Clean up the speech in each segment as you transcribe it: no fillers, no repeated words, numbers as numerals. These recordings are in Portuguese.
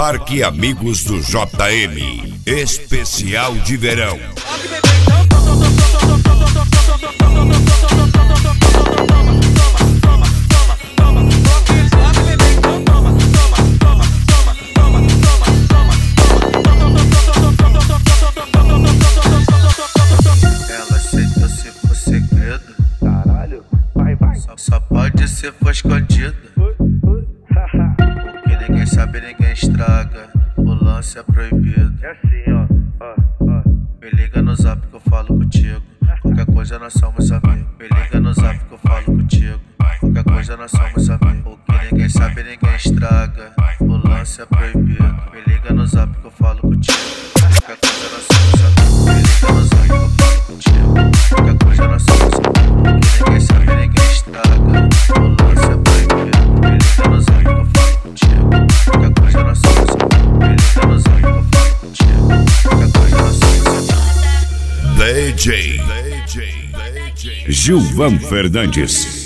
Parque Amigos do JM. Especial de verão. Ela aceitou se for segredo. Caralho, vai. Só pode ser for escondido. O que ninguém sabe, ninguém estraga. O lance é proibido. É assim, ó. Me liga no zap que eu falo contigo. Qualquer coisa nós somos amigos. Me liga no zap que eu falo contigo. Qualquer coisa nós somos amigos. O que ninguém sabe, ninguém estraga. O lance é proibido. Me liga no zap que eu falo contigo. Qualquer coisa nós somos amigos. Me liga no zap que eu falo contigo. Qualquer coisa nós somos amigos. O que ninguém sabe, ninguém estraga. O lance é proibido. Me liga no zap que eu falo contigo. Qualquer coisa nós somos amigos. Me liga no zap que eu falo contigo. Qualquer coisa nós somos amigos. DJ Gilvan Fernandes.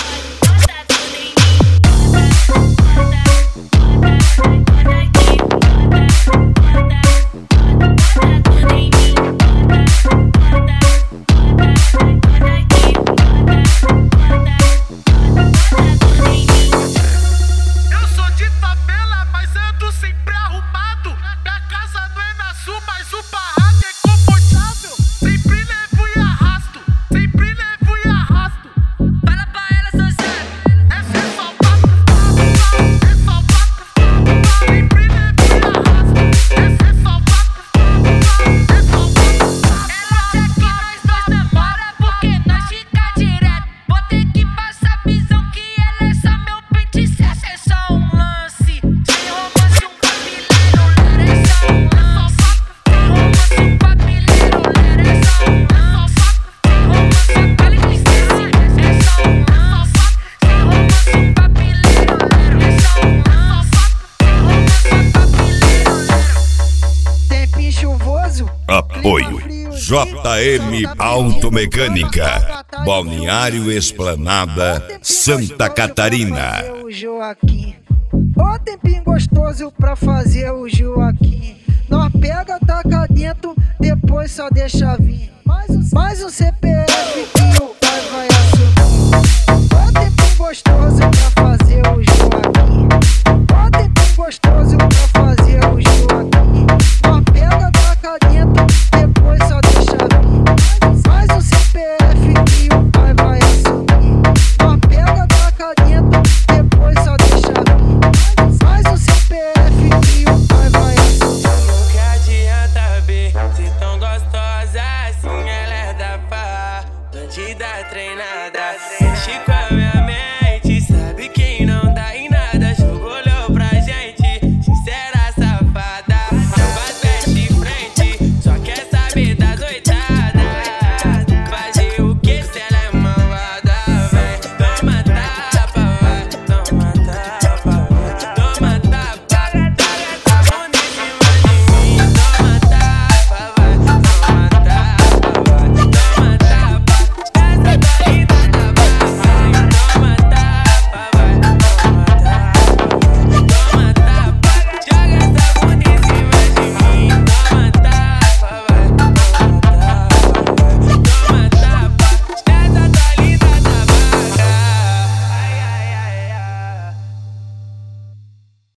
Apoio JM Automecânica, Balneário Esplanada, Santa Catarina. Ó tempinho gostoso pra fazer o Joaquim. Nós pega, taca dentro, depois só deixa vir. Mais um CPF.